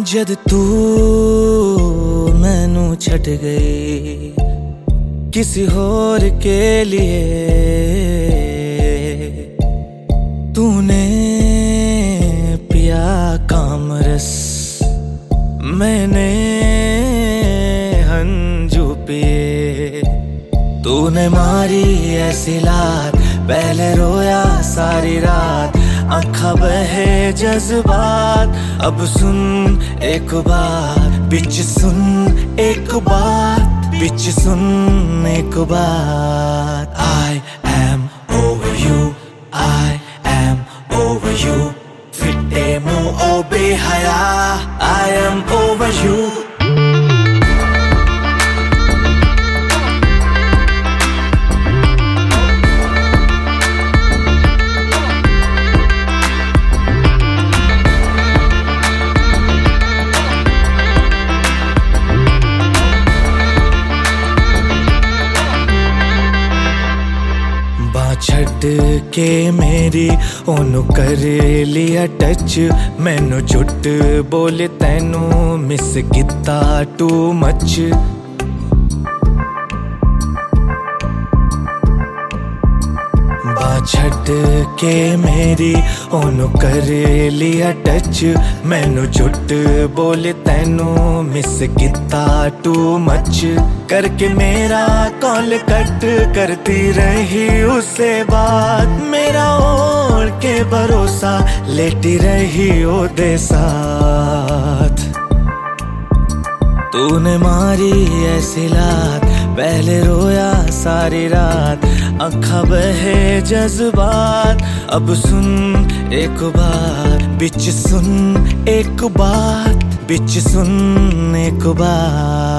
जद तू मैनू छड़ गई किसी होर के लिए, तूने पिया कामरस मैंने हंजू पिए। तूने मारी ऐसी लात पहले रोया सारी रात, आँखा बहे जज्बात। अब सुन एक बात बिच सुन एक बात बिच सुन एक बात। I am over you, I am over you। फिटे मुँह ओ बेहया, I am over you। छड़ के मेरी ओनू कर लिया टच, मैनू झूठ बोले तैनू मिस किता टू मच। छड़ के मेरी ओनू कर लिया टच, मैनू झूठ बोले तैनू मिस किता टू मच। करके मेरा कॉल कट करती रही उससे बात, मेरा ओढ़ के भरोसा लेटी रही ओदे साथ। तूने मारी ऐसी लात पहले रोया सारी रात, आँखा बहे जज्बात। अब सुन एक बात बिच सुन एक बात बिच सुन एक बात।